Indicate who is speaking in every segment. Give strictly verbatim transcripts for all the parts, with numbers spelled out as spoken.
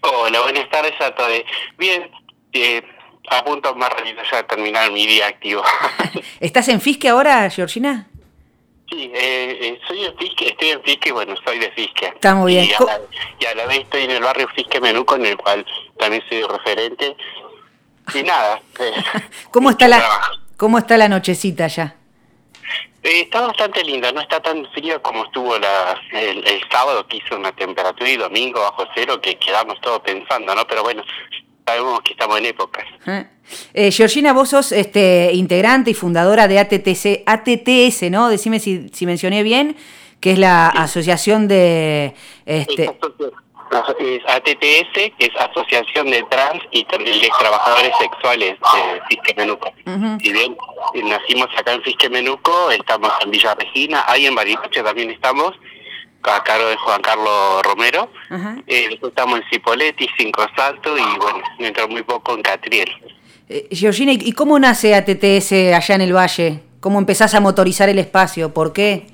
Speaker 1: Hola, buenas tardes a todos. Bien, eh, a punto más rápido ya de terminar mi día activo.
Speaker 2: ¿Estás en Fisque ahora, Georgina?
Speaker 1: Sí, eh, eh, soy en Fisque, estoy en Fisque, bueno, soy de Fisque.
Speaker 2: Está muy bien.
Speaker 1: Y a, la, y a la vez estoy en el barrio Fisque Menuco, en el cual también soy referente. Y nada. Eh,
Speaker 2: ¿Cómo está la
Speaker 1: trabajo.
Speaker 2: cómo está la nochecita allá?
Speaker 1: Eh, está bastante linda, no está tan frío como estuvo la, el, el sábado, que hizo una temperatura, y domingo bajo cero, que quedamos todos pensando, ¿no? Pero bueno, sabemos que estamos en épocas.
Speaker 2: ¿Eh? Eh, Georgina, vos sos este, integrante y fundadora de A T T C, A T T S, ¿no? Decime si, si mencioné bien, que es la
Speaker 1: Sí.
Speaker 2: asociación de... Este...
Speaker 1: Es A T T S, que es Asociación de Trans y de Trabajadores Sexuales de Fisque Menuco. Uh-huh. Si bien nacimos acá en Fisque Menuco, estamos en Villa Regina, ahí en Bariloche también estamos, a cargo de Juan Carlos Romero. Uh-huh. Eh, después estamos en Cipolletti, Cinco Saltos y bueno, dentro muy poco en Catriel.
Speaker 2: Eh, Georgina, ¿y cómo nace A T T S allá en el Valle? ¿Cómo empezás a motorizar el espacio? ¿Por qué?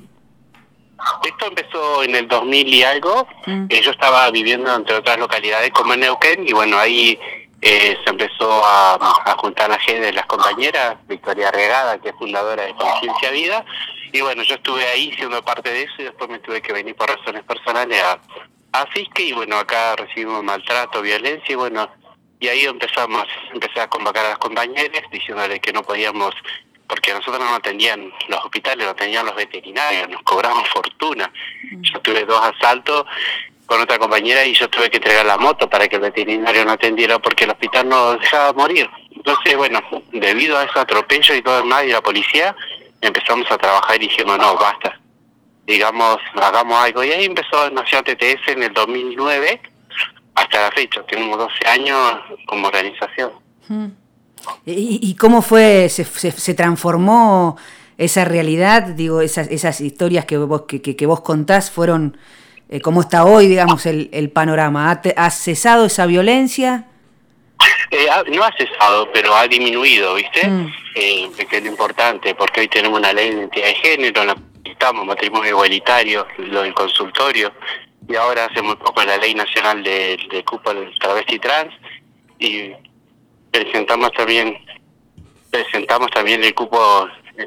Speaker 1: Esto empezó en el dos mil y algo. Mm. Eh, yo estaba viviendo entre otras localidades como en Neuquén y bueno, ahí eh, se empezó a, a juntar la gente de las compañeras, Victoria Regada, que es fundadora de Conciencia Vida, y bueno, yo estuve ahí siendo parte de eso y después me tuve que venir por razones personales a, a Fisque y bueno, acá recibimos maltrato, violencia y bueno, y ahí empezamos, empecé a convocar a las compañeras diciéndoles que no podíamos, porque a nosotros no nos atendían los hospitales, nos atendían los veterinarios, nos cobramos fortuna. Yo tuve dos asaltos con otra compañera y yo tuve que entregar la moto para que el veterinario no atendiera porque el hospital no dejaba morir. Entonces, bueno, debido a ese atropello y todo el mal y la policía, empezamos a trabajar y dijimos, no, basta, digamos, hagamos algo. Y ahí empezó, nació A T T S en el dos mil nueve, hasta la fecha, tenemos doce años como organización.
Speaker 2: Hmm. ¿Y, ¿Y cómo fue, se, se, se transformó esa realidad? Digo, esas, esas historias que vos, que, que, que vos contás fueron, eh, ¿cómo está hoy, digamos, el, el panorama? ¿Ha, te, ¿Ha cesado esa violencia?
Speaker 1: Eh, ha, no ha cesado, pero ha disminuido, ¿viste? Mm. Eh, que es lo importante, porque hoy tenemos una ley de identidad de género, la estamos, matrimonio igualitario, lo del consultorio, y ahora hace muy poco la ley nacional de, de cupo del travesti trans, y presentamos también presentamos también el cupo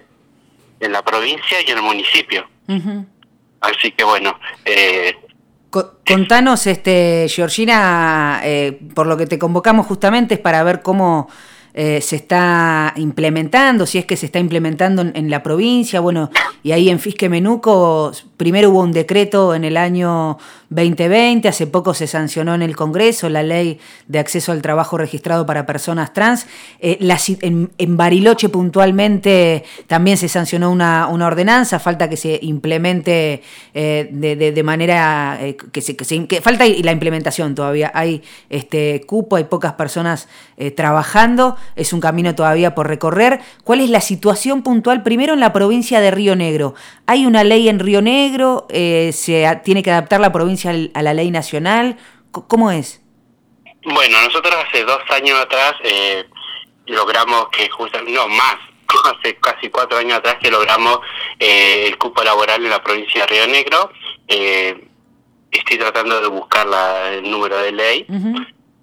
Speaker 1: en la provincia y en el municipio. Uh-huh. Así que bueno, eh,
Speaker 2: contanos, este Georgina, eh, por lo que te convocamos justamente es para ver cómo eh, se está implementando, si es que se está implementando en, en la provincia, bueno, y ahí en Fisque Menuco, primero hubo un decreto en el año veinte veinte, hace poco se sancionó en el Congreso la ley de acceso al trabajo registrado para personas trans, eh, la, en, en Bariloche puntualmente también se sancionó una, una ordenanza, falta que se implemente eh, de, de, de manera, eh, que, se, que, se, que falta la implementación todavía, hay este cupo, hay pocas personas eh, trabajando, es un camino todavía por recorrer. ¿Cuál es la situación puntual primero en la provincia de Río Negro? ¿Hay una ley en Río Negro? Eh, ¿Se a, tiene que adaptar la provincia a la ley nacional? ¿Cómo es?
Speaker 1: Bueno, nosotros hace dos años atrás eh, logramos que justamente, no más, hace casi cuatro años atrás que logramos eh, el cupo laboral en la provincia de Río Negro. Eh, estoy tratando de buscar la, el número de ley, uh-huh.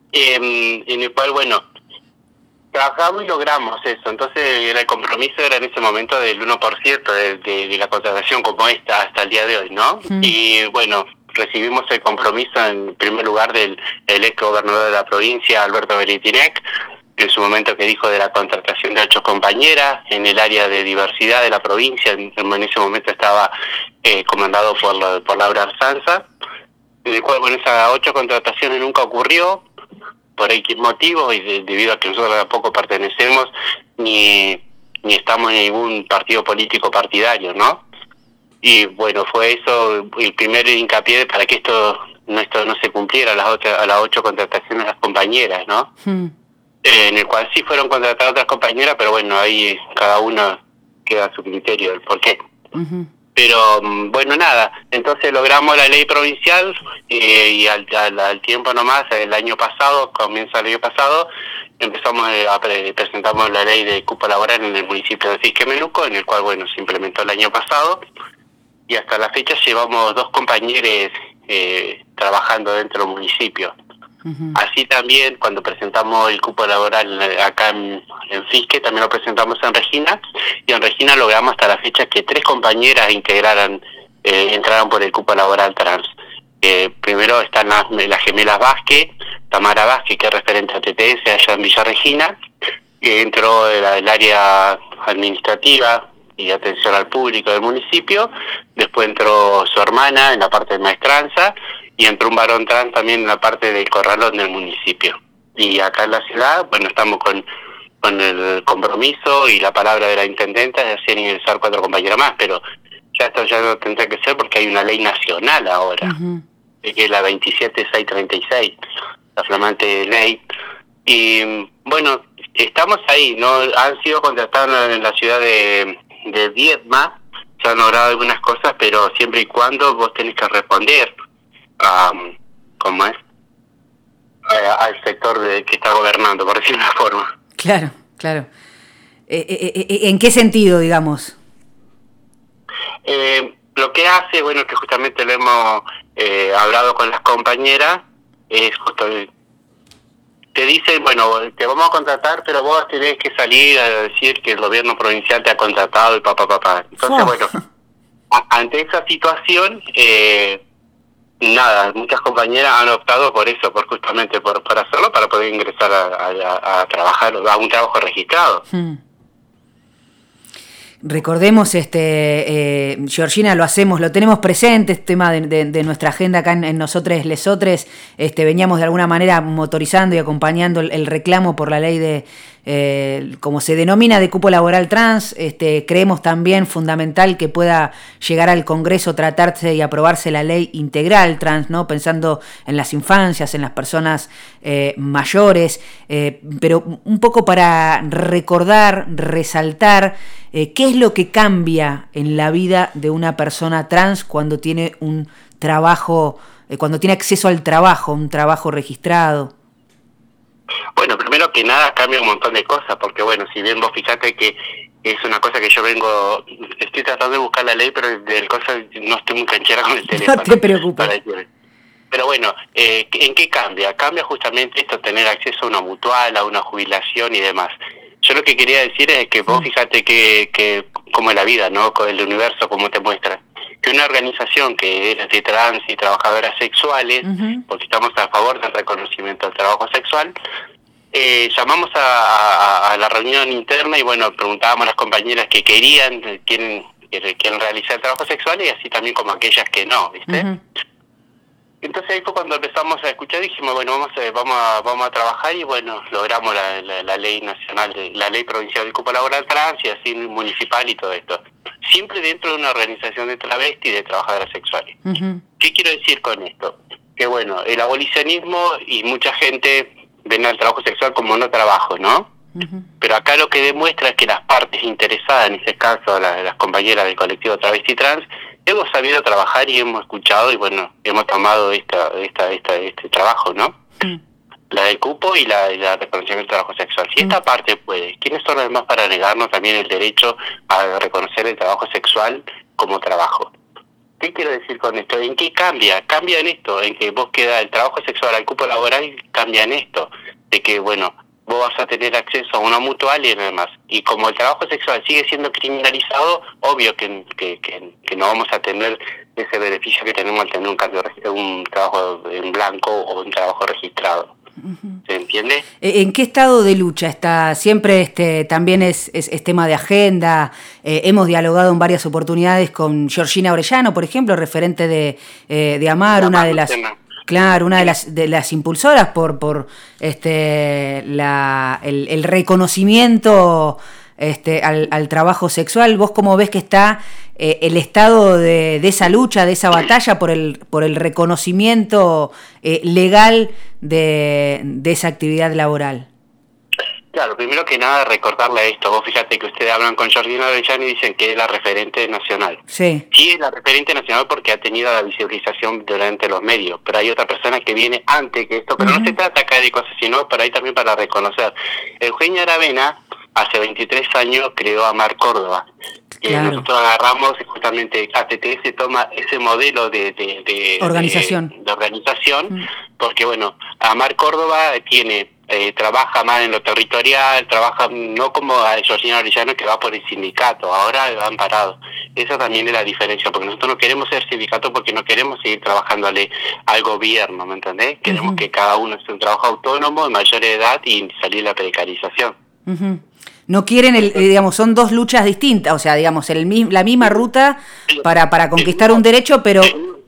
Speaker 1: eh, en el cual, bueno, trabajamos y logramos eso. Entonces el compromiso era en ese momento del uno por ciento de, de, de la contratación como esta hasta el día de hoy, ¿no? Uh-huh. Y bueno, recibimos el compromiso en primer lugar del el ex gobernador de la provincia, Alberto Beritinec, en su momento que dijo de la contratación de ocho compañeras en el área de diversidad de la provincia, en, en ese momento estaba eh, comandado por, la, por Laura Arsanza, en el cual bueno, esas ocho contrataciones nunca ocurrió, por X motivos, y de, debido a que nosotros tampoco pertenecemos ni, ni estamos en ningún partido político partidario, ¿no? Y bueno, fue eso el primer hincapié para que esto no, esto no se cumpliera a las, ocho, a las ocho contrataciones de las compañeras, ¿no? Hmm. Eh, en el cual sí fueron contratadas otras compañeras, pero bueno, ahí cada uno queda a su criterio del por qué. Uh-huh. Pero bueno, nada, entonces logramos la ley provincial eh, y al, al, al tiempo nomás, el año pasado, comienza el año pasado, empezamos a pre- presentamos la ley de cupo laboral en el municipio de Fisque Menuco, en el cual bueno se implementó el año pasado. Y hasta la fecha llevamos dos compañeros eh, trabajando dentro del municipio. Uh-huh. Así también, cuando presentamos el cupo laboral acá en, en Fisque, también lo presentamos en Regina, y en Regina logramos hasta la fecha que tres compañeras integraran, eh, entraran por el cupo laboral trans. Eh, primero están las, las gemelas Vázquez, Tamara Vázquez, que es referente a T T S allá en Villa Regina, que entró del área administrativa y de atención al público del municipio. Después entró su hermana en la parte de maestranza, y entró un varón trans también en la parte del corralón del municipio. Y acá en la ciudad, bueno, estamos con, con el compromiso y la palabra de la intendenta de hacer ingresar cuatro compañeras más, pero ya esto ya no tendrá que ser porque hay una ley nacional ahora, uh-huh. que es la veintisiete mil seiscientos treinta y seis, la flamante ley. Y bueno, estamos ahí, ¿no? Han sido contratados en la ciudad de, de Viedma, se han logrado algunas cosas, pero siempre y cuando vos tenés que responder Um, ¿cómo es? Eh, al sector de, que está gobernando, por decirlo de una forma.
Speaker 2: Claro, claro. Eh, eh, eh, ¿En qué sentido, digamos?
Speaker 1: Eh, lo que hace, bueno, que justamente lo hemos eh, hablado con las compañeras, es justo, te dicen, bueno, te vamos a contratar, pero vos tenés que salir a decir que el gobierno provincial te ha contratado y papá, papá. Entonces, oh. bueno, a, ante esa situación, eh, nada, muchas compañeras han optado por eso, por justamente por, por hacerlo, para poder ingresar a, a, a trabajar, a un trabajo registrado. Hmm.
Speaker 2: Recordemos, este, eh, Georgina, lo hacemos, lo tenemos presente, este tema de, de, de nuestra agenda acá en, en Nosotres Lesotres, este, veníamos de alguna manera motorizando y acompañando el, el reclamo por la ley de, eh, como se denomina, de cupo laboral trans. Este, creemos también fundamental que pueda llegar al Congreso, tratarse y aprobarse la ley integral trans, ¿no? Pensando en las infancias, en las personas eh, mayores, eh, pero un poco para recordar, resaltar, Eh, ¿qué es lo que cambia en la vida de una persona trans cuando tiene un trabajo, eh, cuando tiene acceso al trabajo, un trabajo registrado?
Speaker 1: Bueno, primero que nada cambia un montón de cosas, porque bueno, si bien vos fijate que es una cosa que yo vengo, estoy tratando de buscar la ley, pero del cosa no estoy muy canchera con el teléfono.
Speaker 2: No te preocupes.
Speaker 1: Pero bueno, eh, ¿en qué cambia? Cambia justamente esto, tener acceso a una mutual, a una jubilación y demás. Yo lo que quería decir es que vos fíjate que, que como es la vida, ¿no? Con el universo, como te muestra, que una organización que es de trans y trabajadoras sexuales, uh-huh. porque estamos a favor del reconocimiento del trabajo sexual, eh, llamamos a, a, a la reunión interna y bueno, preguntábamos a las compañeras que querían, quieren, quieren realizar el trabajo sexual y así también como aquellas que no, ¿viste? Uh-huh. Entonces ahí fue cuando empezamos a escuchar, dijimos, bueno, vamos a, vamos a, vamos a trabajar y bueno, logramos la, la, la ley nacional, de, la ley provincial del cupo laboral trans y así municipal y todo esto. Siempre dentro de una organización de travesti y de trabajadoras sexuales. Uh-huh. ¿Qué quiero decir con esto? Que bueno, el abolicionismo y mucha gente ven al trabajo sexual como no trabajo, ¿no? Uh-huh. Pero acá lo que demuestra es que las partes interesadas, en este caso las, las compañeras del colectivo travesti trans, hemos sabido trabajar y hemos escuchado y bueno, hemos tomado esta, esta, esta, este trabajo, ¿no? Mm. La del cupo y la, la reconocimiento del trabajo sexual. Si mm. esta parte puede, ¿quiénes son los demás para negarnos también el derecho a reconocer el trabajo sexual como trabajo? ¿Qué quiero decir con esto? ¿En qué cambia? Cambia en esto, en que vos queda el trabajo sexual al cupo laboral, cambia en esto, de que bueno, vos vas a tener acceso a una mutual y demás. Y como el trabajo sexual sigue siendo criminalizado, obvio que, que, que, que no vamos a tener ese beneficio que tenemos al tener un, cambio, un trabajo en blanco o un trabajo registrado. Uh-huh. ¿Se entiende?
Speaker 2: ¿En qué estado de lucha está? Siempre este también es, es, es tema de agenda. Eh, hemos dialogado en varias oportunidades con Georgina Orellano, por ejemplo, referente de, eh, de AMAR,
Speaker 1: la
Speaker 2: una de las...
Speaker 1: Tema.
Speaker 2: Claro, una de las de las impulsoras por por este la el, el reconocimiento este al, al trabajo sexual. ¿Vos cómo ves que está eh, el estado de, de esa lucha, de esa batalla por el por el reconocimiento eh, legal de, de esa actividad laboral?
Speaker 1: Claro, primero que nada recordarle esto. Vos fíjate que ustedes hablan con Georgina Orellano y dicen que es la referente nacional.
Speaker 2: Sí.
Speaker 1: Sí, es la referente nacional porque ha tenido la visibilización durante los medios, pero hay otra persona que viene antes que esto, pero uh-huh. no se trata acá de cosas, sino para ahí también para reconocer. Eugenia Aravena hace veintitrés años creó AMAR Córdoba,
Speaker 2: Claro.
Speaker 1: Eh, nosotros agarramos justamente, A T T S toma ese modelo de, de, de
Speaker 2: organización,
Speaker 1: de, de organización
Speaker 2: mm.
Speaker 1: porque bueno, Amar Córdoba tiene eh, trabaja más en lo territorial, trabaja no como a Georgina Orellano que va por el sindicato, ahora han parado. Esa también es la diferencia, porque nosotros no queremos ser sindicato porque no queremos seguir trabajándole al gobierno, ¿me entendés? Queremos uh-huh. que cada uno esté un trabajo autónomo, de mayor edad y salir de la precarización.
Speaker 2: Uh-huh. No quieren, el, digamos, son dos luchas distintas, o sea, digamos, el, la misma ruta para, para conquistar
Speaker 1: mismo,
Speaker 2: un derecho, pero...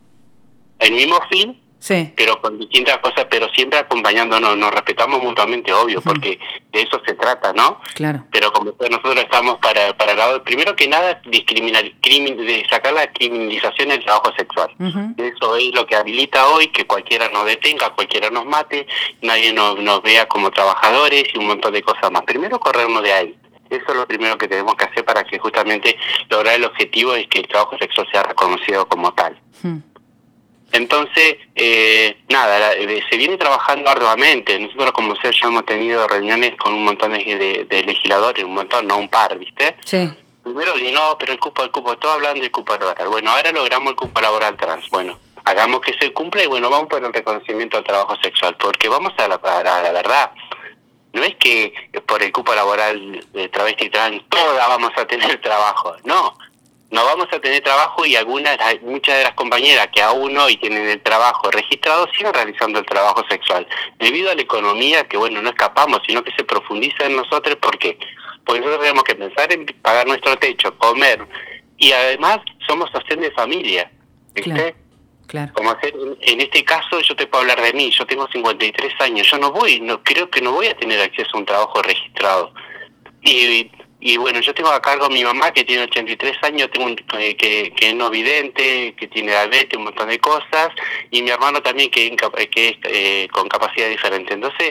Speaker 1: El mismo fin,
Speaker 2: sí.
Speaker 1: pero con distintas cosas, pero siempre acompañándonos, nos respetamos mutuamente, obvio, uh-huh. porque de eso se trata, ¿no?
Speaker 2: Claro.
Speaker 1: Pero como nosotros estamos para para el lado, primero que nada, discriminar, crimin, de sacar la criminalización del trabajo sexual. Uh-huh. Eso es lo que habilita hoy que cualquiera nos detenga, cualquiera nos mate, nadie nos, nos vea como trabajadores y un montón de cosas más. Primero corrernos de ahí. Eso es lo primero que tenemos que hacer para que justamente lograr el objetivo es que el trabajo sexual sea reconocido como tal. Uh-huh. Entonces, eh, nada, la, eh, se viene trabajando arduamente. Nosotros como C E R ya hemos tenido reuniones con un montón de, de, de legisladores, un montón, no un par, ¿viste?
Speaker 2: Sí.
Speaker 1: Primero, no, pero el cupo, el cupo, todo hablando del cupo laboral. Bueno, ahora logramos el cupo laboral trans. Bueno, hagamos que se cumpla y bueno, vamos por el reconocimiento del trabajo sexual, porque vamos a la, a la, a la verdad. No es que por el cupo laboral de travesti trans todas vamos a tener trabajo, no. No vamos a tener trabajo y algunas, muchas de las compañeras que aún hoy tienen el trabajo registrado siguen realizando el trabajo sexual. Debido a la economía que, bueno, no escapamos, sino que se profundiza en nosotros. ¿Por qué? Porque nosotros tenemos que pensar en pagar nuestro techo, comer, y además somos sostén de familia, ¿viste?
Speaker 2: Claro, claro.
Speaker 1: Como hacer, en este caso yo te puedo hablar de mí, yo tengo cincuenta y tres años, yo no voy, no creo que no voy a tener acceso a un trabajo registrado. Y... Y bueno, yo tengo a cargo a mi mamá que tiene ochenta y tres años, tengo un, eh, que, que es no vidente, que tiene diabetes, un montón de cosas, y mi hermano también que, que es eh, con capacidad diferente. Entonces,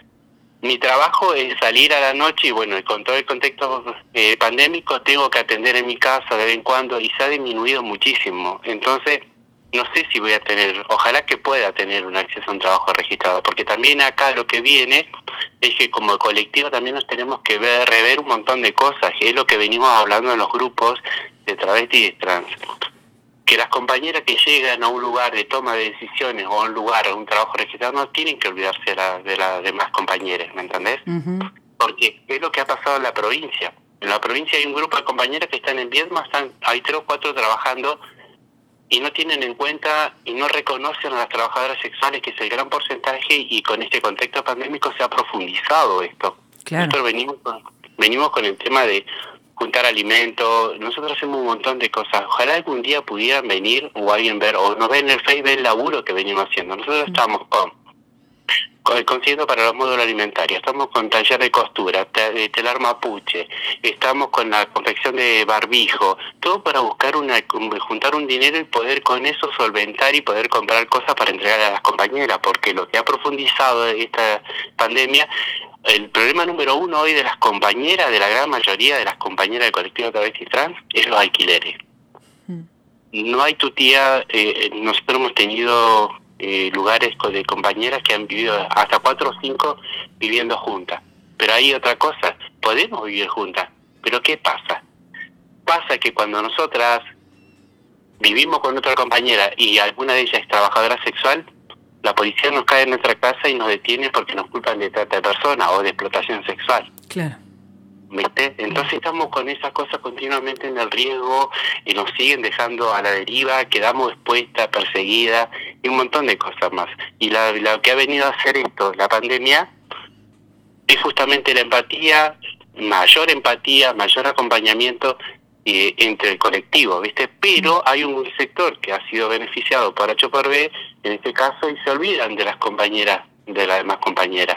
Speaker 1: mi trabajo es salir a la noche y bueno, con todo el contexto eh, pandémico tengo que atender en mi casa de vez en cuando y se ha disminuido muchísimo. Entonces, no sé si voy a tener, ojalá que pueda tener un acceso a un trabajo registrado, porque también acá lo que viene es que como colectivo también nos tenemos que ver, rever un montón de cosas, que es lo que venimos hablando en los grupos de travesti y de trans. Que las compañeras que llegan a un lugar de toma de decisiones o a un lugar, a un trabajo registrado, no tienen que olvidarse de las de la demás compañeras, ¿me entendés? Uh-huh. Porque es lo que ha pasado en la provincia. En la provincia hay un grupo de compañeras que están en Viedma, están, hay tres o cuatro trabajando y no tienen en cuenta y no reconocen a las trabajadoras sexuales, que es el gran porcentaje, y con este contexto pandémico se ha profundizado esto.
Speaker 2: Claro.
Speaker 1: Nosotros venimos con, venimos con el tema de juntar alimentos, nosotros hacemos un montón de cosas. Ojalá algún día pudieran venir o alguien ver, o nos ven en el Facebook, ver el laburo que venimos haciendo. Nosotros mm. estamos con consiguiendo para los módulos alimentarios, estamos con taller de costura, te, telar mapuche, estamos con la confección de barbijo, todo para buscar una juntar un dinero y poder con eso solventar y poder comprar cosas para entregar a las compañeras, porque lo que ha profundizado esta pandemia, el problema número uno hoy de las compañeras, de la gran mayoría de las compañeras del colectivo travesti trans, es los alquileres. Mm. No hay tutía, eh, nosotros hemos tenido Eh, lugares de compañeras que han vivido hasta cuatro o cinco viviendo juntas. Pero hay otra cosa, podemos vivir juntas, pero ¿qué pasa? Pasa que cuando nosotras vivimos con otra compañera y alguna de ellas es trabajadora sexual, la policía nos cae en nuestra casa y nos detiene porque nos culpan de trata de personas o de explotación sexual.
Speaker 2: Claro.
Speaker 1: ¿Viste? Entonces estamos con esas cosas continuamente en el riesgo y nos siguen dejando a la deriva, quedamos expuestas, perseguidas y un montón de cosas más. Y la, lo que ha venido a hacer esto, la pandemia, es justamente la empatía, mayor empatía, mayor acompañamiento eh, entre el colectivo, ¿viste? Pero hay un sector que ha sido beneficiado por H por B, en este caso, y se olvidan de las compañeras, de las demás compañeras.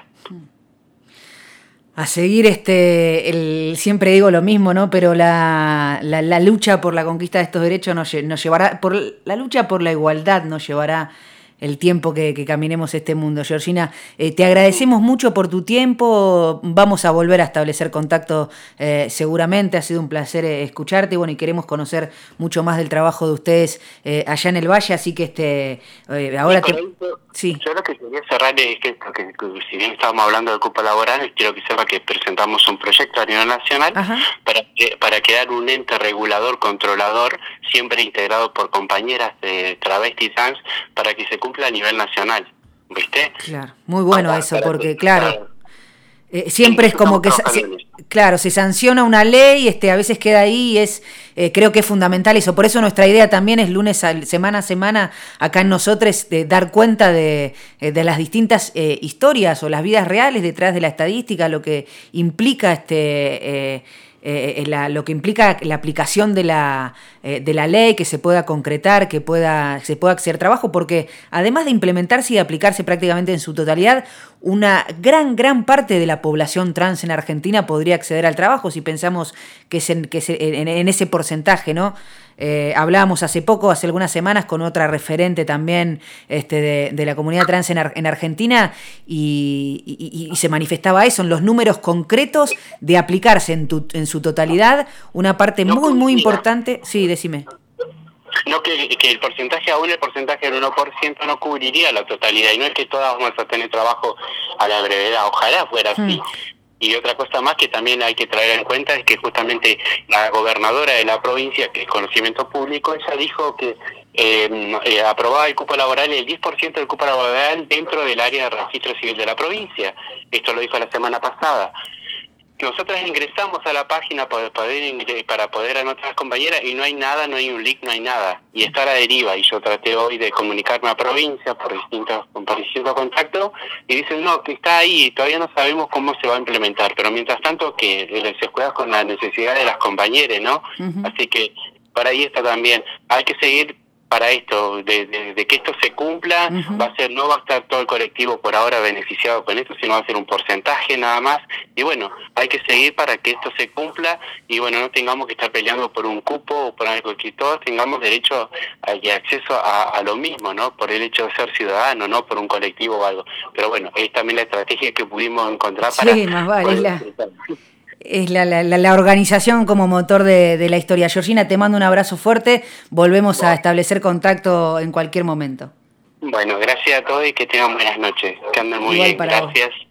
Speaker 2: A seguir, este, el, siempre digo lo mismo, ¿no? Pero la, la, la lucha por la conquista de estos derechos nos, nos llevará, por la lucha por la igualdad nos llevará el tiempo que, que caminemos este mundo. Georgina, eh, te agradecemos mucho por tu tiempo, vamos a volver a establecer contacto eh, seguramente, ha sido un placer eh, escucharte y bueno, y queremos conocer mucho más del trabajo de ustedes eh, allá en el Valle, así que este eh, ahora te...
Speaker 1: Esto,
Speaker 2: sí.
Speaker 1: Yo lo que quería cerrar es que, que, que si bien estábamos hablando del cupo laboral, quiero que sepa que presentamos un proyecto a nivel nacional para, para crear un ente regulador, controlador, siempre integrado por compañeras de travesti trans, para que se cumpla a nivel nacional, ¿viste?
Speaker 2: Claro, muy bueno para, eso, para porque que, claro, claro eh, siempre es como que, se, claro, se sanciona una ley, este, a veces queda ahí y es, eh, creo que es fundamental eso, por eso nuestra idea también es lunes, a, semana a semana, acá en nosotros, de dar cuenta de, de las distintas eh, historias o las vidas reales detrás de la estadística, lo que implica este... Eh, Eh, la, lo que implica la aplicación de la, eh, de la ley, que se pueda concretar, que pueda, se pueda hacer trabajo, porque además de implementarse y aplicarse prácticamente en su totalidad, una gran, gran parte de la población trans en Argentina podría acceder al trabajo, si pensamos que, es en, que es en, en ese porcentaje, ¿no? Eh, hablábamos hace poco, hace algunas semanas, con otra referente también este, de, de la comunidad trans en, Ar en Argentina y, y, y se manifestaba eso, en los números concretos de aplicarse en, tu, en su totalidad, una parte no muy, muy importante. Sí, decime.
Speaker 1: No, que, que el porcentaje aún, el porcentaje del uno por ciento no cubriría la totalidad, y no es que todas vamos a tener trabajo a la brevedad, ojalá fuera así. Mm. Y otra cosa más que también hay que traer en cuenta es que justamente la gobernadora de la provincia, que es conocimiento público, ella dijo que eh, eh, aprobaba el cupo laboral, el diez por ciento del cupo laboral dentro del área de registro civil de la provincia. Esto lo dijo la semana pasada. Nosotros ingresamos a la página para poder, para poder anotar a las compañeras y no hay nada, no hay un link, no hay nada. Y está a la deriva. Y yo traté hoy de comunicarme a provincia por distintos, por distintos contactos y dicen, no, que está ahí y todavía no sabemos cómo se va a implementar. Pero mientras tanto que se juega con la necesidad de las compañeras, ¿no? Uh-huh. Así que por ahí está también. Hay que seguir para esto, de, de, de que esto se cumpla, uh-huh. va a ser, no va a estar todo el colectivo por ahora beneficiado con esto, sino va a ser un porcentaje nada más, y bueno, hay que seguir para que esto se cumpla, y bueno, no tengamos que estar peleando por un cupo o por algo, que todos tengamos derecho a, y acceso a, a lo mismo, ¿no? Por el hecho de ser ciudadano, no por un colectivo o algo, pero bueno, es también la estrategia que pudimos encontrar para...
Speaker 2: Sí, más vale, la... Es la, la, la organización como motor de, de la historia. Georgina, te mando un abrazo fuerte. Volvemos bueno. a establecer contacto en cualquier momento.
Speaker 1: Bueno, gracias a todos y que tengan buenas noches. Que anden muy Igual bien. Gracias. Vos.